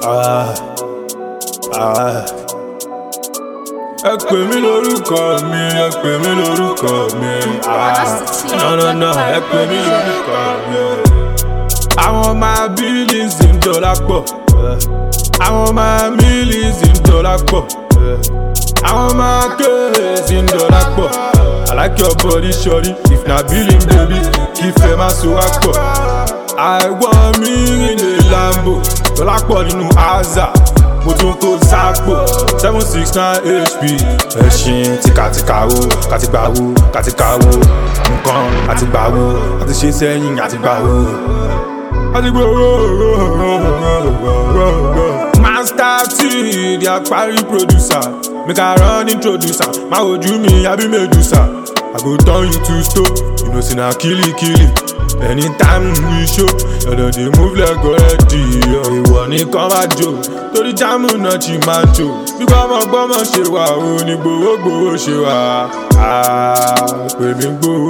Ẹ pè mí lórúkọ mi, ẹ pè mí lórúkọ mi. No, ẹ pè mí lórúkọ mi. Àwọn máa billions in dollar pọ̀. Àwọn máa millions in dollar pọ̀. Àwọn máa kéèsì in dollar pọ̀. I like your body, shorty. If na billion, baby, kí fẹ́ máa so wá pọ̀. I want me in a Lambo. Dollar pọ̀ nínú Aza. Mo tún kó sápò 769 HP. Ẹṣin tìkàtìkàwó, kàtìgbàwó, kàtìkàwó. Nǹkan àtìgbàwó, àti ṣe sẹ́yìn àtìgbàwó. Àtìgbàwó. Master T, the Akpari producer. Make I run introducer. My wojú mi, I be Medusa. I go turn you to stone. You know, say na killy. Anytime we show, you dey move like already. Ìwọ nìkan máa jó, torí jámù náà ti máa jó. Bí gbọ́mọgbọ́mọ ṣe wà, ó ní gbowógbowó ṣe wà. Pè mí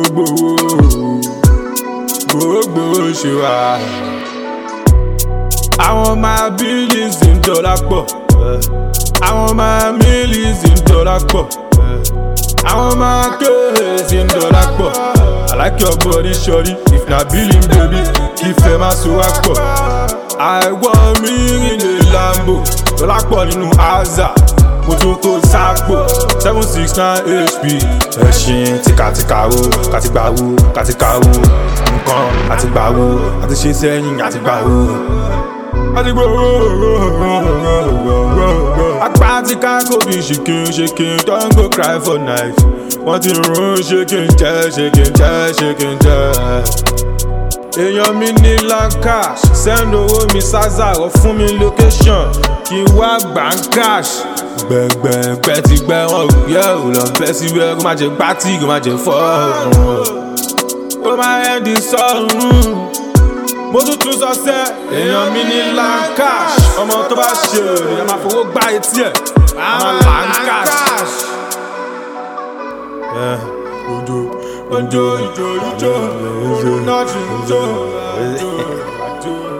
gbowógbowó ṣe wà. Àwọn máa billions in dollar pọ̀. Àwọn máa millions in dollar pọ̀. Àwọn máa kéèsì in dollar pọ̀. I like your body, shorty. If na billion, baby, kí fẹ́ máa so wá pọ̀. I want me in a Lambo. Dollar pọ̀ nínú Aza. Mo tún kó sápò 769 HP. Ẹṣin tìkàtìkàwó, kàtìgbàwó, kàtìkàwó. Nǹkan àtìgbàwó, àti ṣe sẹ́yìn àtìgbàwó. Akpatika go be shaking, don't go cry for night. Want to run shaking, shaking. Èèyàn mi ní cash, send owó mi Saza or fún mi location, kí wá gbà ń cash. Gbẹ̀gbẹ̀ ti gbẹ wọn yẹ ò lọ bẹ́ síbẹ̀ kó má jẹ pátì kó má jẹ fọ́. Ó máa ń di sọ́run. Mo tún sọ sẹ́, èèyàn mi ní cash. Ọmọ tó bá ṣe òde, ẹ máa fowó gbá etí ẹ̀. Àmọ́ cash. Ojo, náà ti ń jó.